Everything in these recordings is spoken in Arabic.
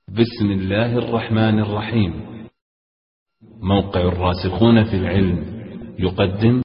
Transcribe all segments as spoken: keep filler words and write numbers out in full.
بسم الله الرحمن الرحيم. موقع الراسخون في العلم يقدم.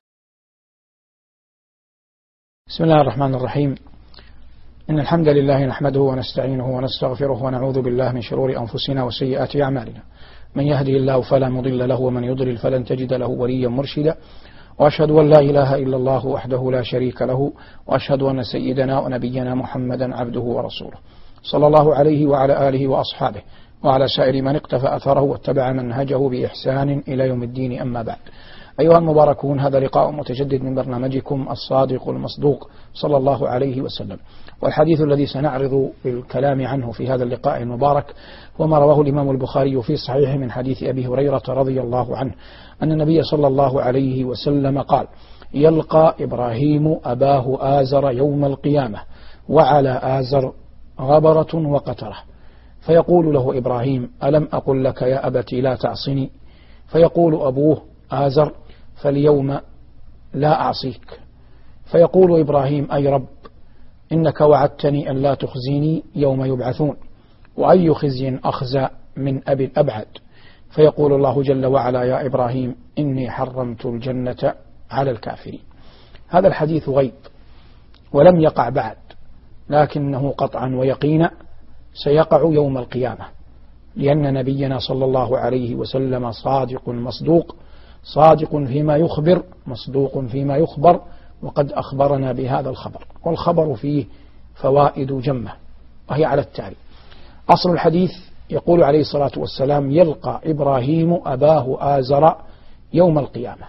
بسم الله الرحمن الرحيم. إن الحمد لله نحمده ونستعينه ونستغفره ونعوذ بالله من شرور أنفسنا وسيئات أعمالنا. من يهده الله فلا مضل له ومن يضلل فلن تجد له وليا مرشدا، وأشهد أن لا إله إلا الله وحده لا شريك له، وأشهد أن سيدنا ونبينا محمدا عبده ورسوله، صلى الله عليه وعلى آله وأصحابه وعلى سائر من اقتفى أثره واتبع منهجه بإحسان إلى يوم الدين. أما بعد، أيها المباركون، هذا لقاء متجدد من برنامجكم الصادق المصدوق صلى الله عليه وسلم، والحديث الذي سنعرض بالكلام عنه في هذا اللقاء المبارك هو ما رواه الإمام البخاري في صحيحه من حديث أبي هريرة رضي الله عنه أن النبي صلى الله عليه وسلم قال: يلقى إبراهيم أباه آزر يوم القيامة وعلى آزر غبرة وقترة، فيقول له إبراهيم: ألم أقل لك يا أبت لا تعصني؟ فيقول أبوه آزر: فاليوم لا أعصيك. فيقول إبراهيم: أي رب، إنك وعدتني أن لا تخزيني يوم يبعثون، وأي خزي أخزى من أبي الأبعد. فيقول الله جل وعلا: يا إبراهيم، إني حرمت الجنة على الكافرين. هذا الحديث غيب ولم يقع بعد، لكنه قطعا ويقينا سيقع يوم القيامة، لأن نبينا صلى الله عليه وسلم صادق مصدوق، صادق فيما يخبر مصدوق فيما يخبر، وقد أخبرنا بهذا الخبر، والخبر فيه فوائد جمة، وهي على التالي: أصل الحديث يقول عليه الصلاة والسلام: يلقى إبراهيم أباه آزر يوم القيامة.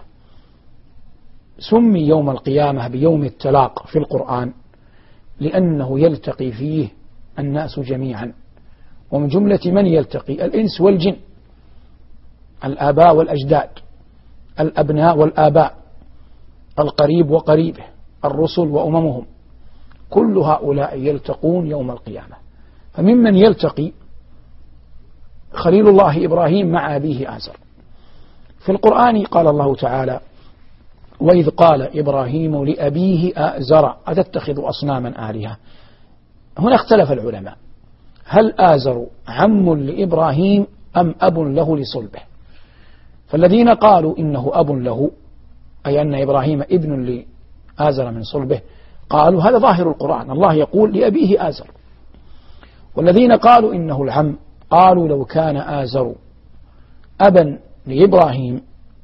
سمي يوم القيامة بيوم التلاق في القرآن لأنه يلتقي فيه الناس جميعا، ومن جملة من يلتقي الإنس والجن، الآباء والأجداد، الأبناء والآباء، القريب وقريبه، الرسل وأممهم، كل هؤلاء يلتقون يوم القيامة. فممن يلتقي خليل الله إبراهيم مع أبيه آزر. في القرآن قال الله تعالى: وإذ قال إبراهيم لأبيه آزر أتتخذ أصناما آلهة. هنا اختلف العلماء، هل آزر عم لإبراهيم أم أب له لصلبه؟ فالذين قالوا إنه أب له، أي أن إبراهيم ابن لآزر من صلبه، قالوا هذا ظاهر القرآن، الله يقول لأبيه آزر. والذين قالوا إنه العم قالوا لو كان آزر أبا لإبراهيم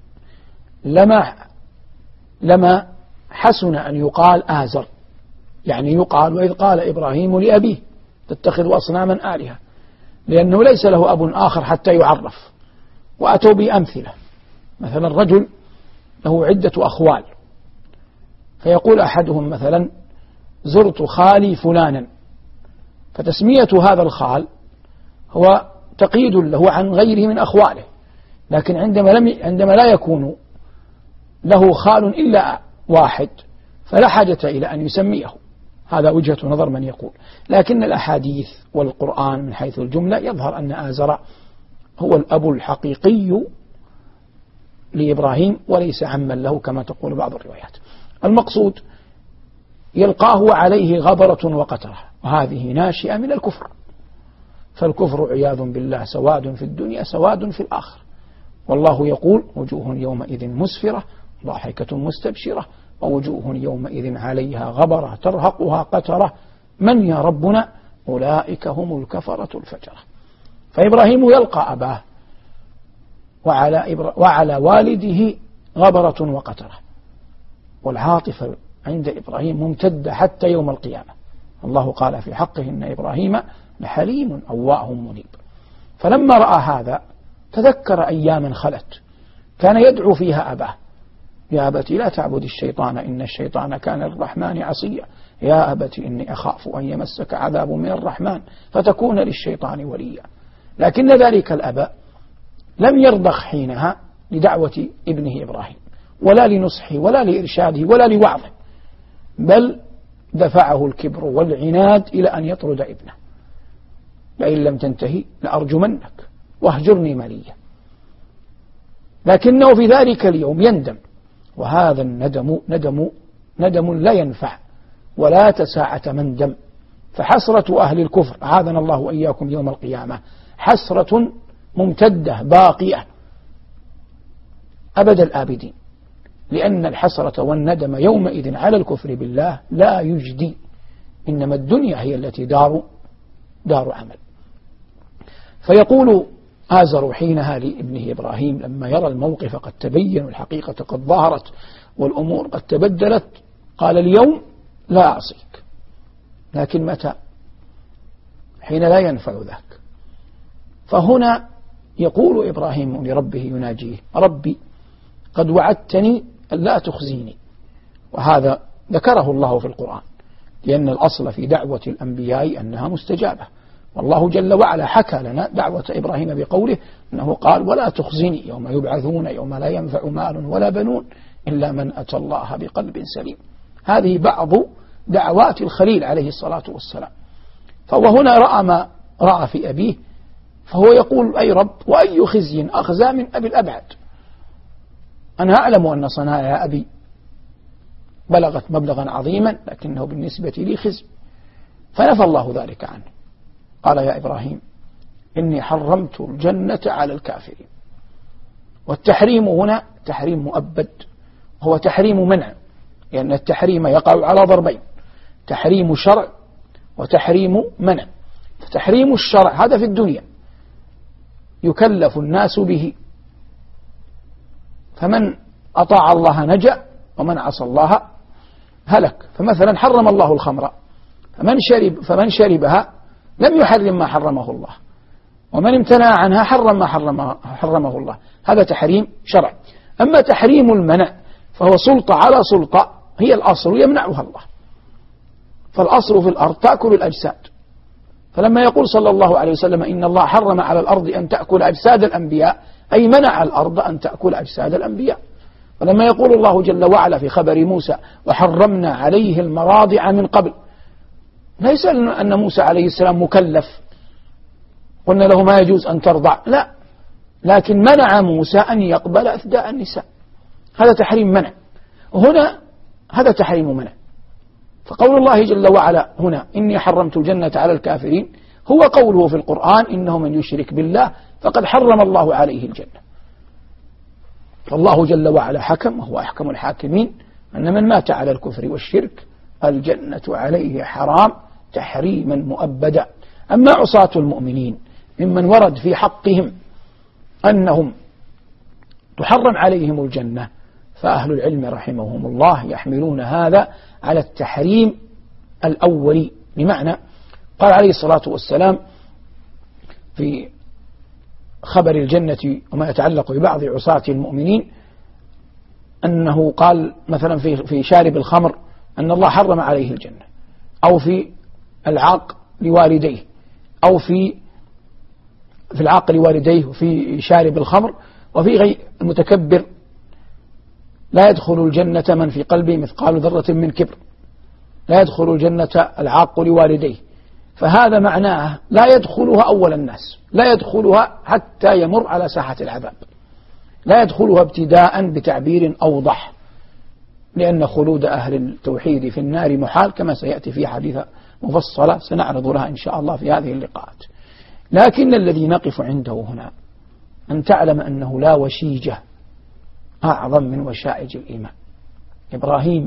لما لما حسن أن يقال آزر، يعني يقال وإذ قال إبراهيم لأبيه تتخذ أصناما آلهة، لأنه ليس له أب آخر حتى يعرف. وأتوا بأمثلة، مثلا رجل له عدة أخوال، فيقول أحدهم مثلا: زرت خالي فلانا، فتسمية هذا الخال هو تقييد له عن غيره من أخواله، لكن عندما, لم عندما لا يكون له خال إلا واحد فلا حاجة إلى أن يسميه. هذا وجهة نظر من يقول، لكن الأحاديث والقرآن من حيث الجملة يظهر أن آزر هو الأب الحقيقي لإبراهيم وليس عما له كما تقول بعض الروايات. المقصود يلقاه عليه غبرة وقترة، وهذه ناشئة من الكفر، فالكفر عياذ بالله سواد في الدنيا سواد في الآخر. والله يقول: وجوه يومئذ مسفرة ضاحكة مستبشرة ووجوه يومئذ عليها غبرة ترهقها قترة من يا ربنا أولئك هم الكفرة الفجرة. فإبراهيم يلقى أباه وعلى, إبرا وعلى والده غبرة وقترة، والعاطفة عند إبراهيم ممتدة حتى يوم القيامة. الله قال في حقه: إن إبراهيم لحليم أواه منيب. فلما رأى هذا تذكر أياما خلت كان يدعو فيها أباه: يا أبت لا تعبد الشيطان إن الشيطان كان للرحمن عصيا، يا أبت إني أخاف أن يمسك عذاب من الرحمن فتكون للشيطان وليا. لكن ذلك الأب لم يرضخ حينها لدعوة ابنه إبراهيم، ولا لنصحه ولا لإرشاده ولا لوعظه، بل دفعه الكبر والعناد إلى أن يطرد ابنه: لئن لم تنتهي لأرجمنك واهجرني مليا. لكنه في ذلك اليوم يندم، وهذا الندم ندم ندم لا ينفع ولا تساعة مندم. فحسرة أهل الكفر، عاذنا الله وإياكم، يوم القيامة حسرة ممتدة باقية أبد الآبدين، لأن الحسرة والندم يومئذ على الكفر بالله لا يجدي، إنما الدنيا هي التي دار دار عمل. فيقول آزر حينها لابنه إبراهيم لما يرى الموقف قد تبين والحقيقة قد ظهرت والأمور قد تبدلت، قال اليوم لا أعصيك، لكن متى؟ حين لا ينفع ذاك. فهنا يقول إبراهيم لربه يناجيه: ربي قد وعدتني أن لا تخزيني. وهذا ذكره الله في القرآن، لأن الأصل في دعوة الأنبياء أنها مستجابة، والله جل وعلا حكى لنا دعوة إبراهيم بقوله أنه قال: ولا تخزني يوم يبعثون يوم لا ينفع مال ولا بنون إلا من أتى الله بقلب سليم. هذه بعض دعوات الخليل عليه الصلاة والسلام. فهو هنا رأى ما رأى في أبيه، فهو يقول: أي رب، وأي خزي أخزى من أبي الأبعد؟ أنا أعلم أن صنائع أبي بلغت مبلغا عظيما، لكنه بالنسبة لي خزي. فنفى الله ذلك عنه، قال: يا إبراهيم إني حرمت الجنة على الكافرين. والتحريم هنا تحريم مؤبد، هو تحريم منع، لأن التحريم يقع على ضربين: تحريم شرع وتحريم منع. فتحريم الشرع هذا في الدنيا يكلف الناس به، فمن أطاع الله نجا ومن عصى الله هلك. فمثلا حرم الله الخمر، فمن شرب فمن شربها لم يحرم ما حرمه الله، ومن امتنع عنها حرم ما حرمه, حرمه الله. هذا تحريم شرع. أما تحريم المنع فهو سلطة على سلطة، هي الأصل يمنعها الله. فالأصل في الأرض تأكل الأجساد، فلما يقول صلى الله عليه وسلم إن الله حرم على الأرض أن تأكل أجساد الأنبياء، أي منع الأرض أن تأكل أجساد الأنبياء. ولما يقول الله جل وعلا في خبر موسى: وحرمنا عليه المراضع من قبل، ليس أن موسى عليه السلام مكلف قلنا له ما يجوز أن ترضع، لا، لكن منع موسى أن يقبل أثداء النساء. هذا تحريم منع، وهنا هذا تحريم منع. فقول الله جل وعلا هنا: إني حرمت الجنة على الكافرين، هو قوله في القرآن: إنه من يشرك بالله فقد حرم الله عليه الجنة. فالله جل وعلا حكم، وهو أحكم الحاكمين، أن من مات على الكفر والشرك الجنة عليه حرام تحريما مؤبدا. أما عصاة المؤمنين ممن ورد في حقهم أنهم تحرم عليهم الجنة، فأهل العلم رحمهم الله يحملون هذا على التحريم الأولي، بمعنى قال عليه الصلاة والسلام في خبر الجنة وما يتعلق ببعض عصاة المؤمنين أنه قال مثلا في في شارب الخمر أن الله حرم عليه الجنة، أو في العاق لوالديه، أو في في العاق لوالديه، وفي شارب الخمر، وفي غير المتكبر لا يدخل الجنة من في قلبه مثقال ذرة من كبر، لا يدخل الجنة العاق لوالديه. فهذا معناه لا يدخلها أول الناس، لا يدخلها حتى يمر على ساحة العذاب، لا يدخلها ابتداء بتعبير أوضح، لأن خلود أهل التوحيد في النار محال، كما سيأتي في حديث مفصلة سنعرض لها إن شاء الله في هذه اللقاءات. لكن الذي نقف عنده هنا أن تعلم أنه لا وشيجة أعظم من وشائج الإيمان. إبراهيم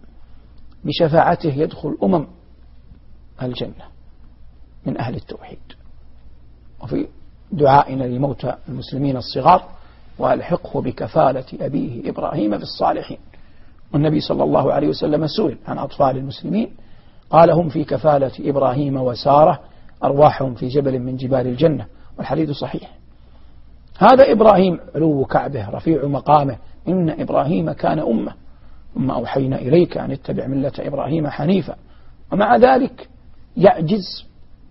بشفاعته يدخل أمم الجنة من أهل التوحيد. وفي دعائنا لموتى المسلمين الصغار: وألحقه بكفالة أبيه إبراهيم بالصالحين. والنبي صلى الله عليه وسلم سئل عن أطفال المسلمين قال: هم في كفالة إبراهيم وسارة، أرواحهم في جبل من جبال الجنة. والحديث صحيح. هذا إبراهيم علو كعبه رفيع مقامه، إن إبراهيم كان أمة، ثم أوحينا إليك أن اتبع ملة إبراهيم حنيفا. ومع ذلك يعجز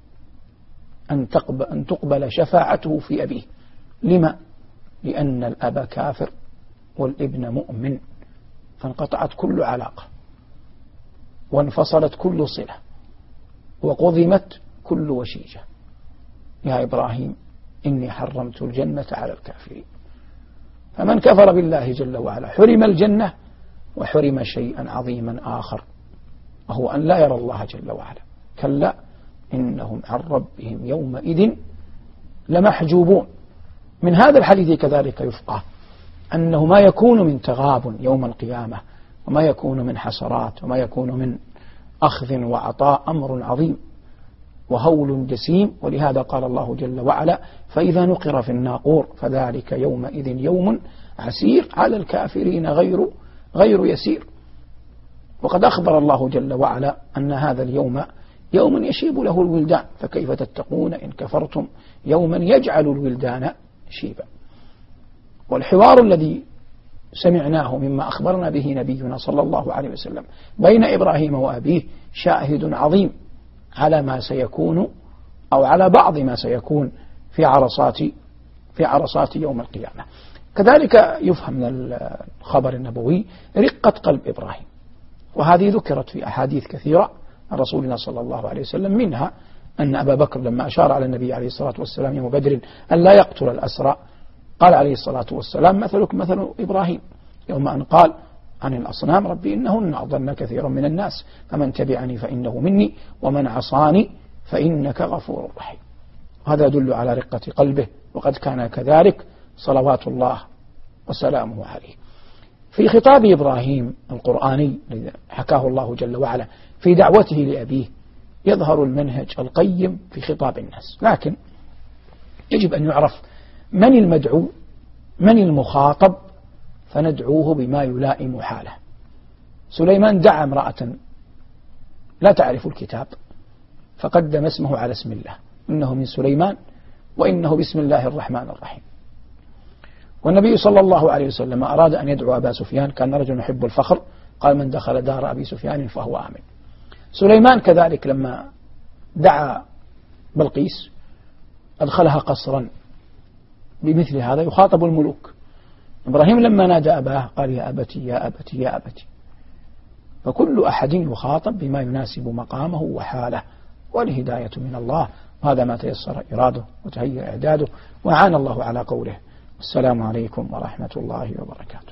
أن تقبل, أن تقبل شفاعته في أبيه. لما؟ لأن الأب كافر والابن مؤمن، فانقطعت كل علاقة، وانفصلت كل صلة، وقضمت كل وشيجة. يا إبراهيم إني حرمت الجنة على الكافرين. فمن كفر بالله جل وعلا حرم الجنة، وحرم شيئا عظيما آخر، وهو أن لا يرى الله جل وعلا. كلا إنهم عن ربهم يومئذ لمحجوبون. من هذا الحديث كذلك يفقه أنه ما يكون من تغاب يوم القيامة وما يكون من حسرات وما يكون من أخذ وعطاء أمر عظيم وهول جسيم. ولهذا قال الله جل وعلا: فإذا نقر في الناقور فذلك يومئذ يوم عسير على الكافرين غير غير يسير. وقد أخبر الله جل وعلا أن هذا اليوم يوم يشيب له الولدان، فكيف تتقون إن كفرتم يوما يجعل الولدان شيبا. والحوار الذي سمعناه مما أخبرنا به نبينا صلى الله عليه وسلم بين إبراهيم وأبيه شاهد عظيم على ما سيكون أو على بعض ما سيكون في عرصات في عرصات يوم القيامة. كذلك يفهم من الخبر النبوي رقة قلب إبراهيم، وهذه ذكرت في أحاديث كثيرة عن رسولنا صلى الله عليه وسلم، منها أن أبا بكر لما أشار على النبي عليه الصلاة والسلام يوم بدر أن لا يقتل الأسرى قال عليه الصلاة والسلام: مثلك مثل إبراهيم يوم أن قال عن الأصنام: ربي إنهن أضلن كثيرا من الناس فمن تبعني فإنه مني ومن عصاني فإنك غفور رحيم. هذا يدل على رقة قلبه، وقد كان كذلك صلوات الله وسلامه عليه. في خطاب إبراهيم القرآني الذي حكاه الله جل وعلا في دعوته لأبيه يظهر المنهج القيم في خطاب الناس، لكن يجب أن يعرف من المدعو من المخاطب فندعوه بما يلائم حاله. سليمان دعا امرأة لا تعرف الكتاب فقدم اسمه على اسم الله: إنه من سليمان وإنه بسم الله الرحمن الرحيم. والنبي صلى الله عليه وسلم أراد أن يدعو أبا سفيان، كان رجل يحب الفخر، قال: من دخل دار أبي سفيان فهو آمن. سليمان كذلك لما دعا بلقيس أدخلها قصرا بمثل هذا يخاطب الملوك. إبراهيم لما نادى أباه قال: يا أبتي يا أبتي يا أبتي. فكل أحد يخاطب بما يناسب مقامه وحاله، والهداية من الله، وهذا ما تيسر إراده وتهيأ إعداده، وعان الله على قوله. السلام عليكم ورحمة الله وبركاته.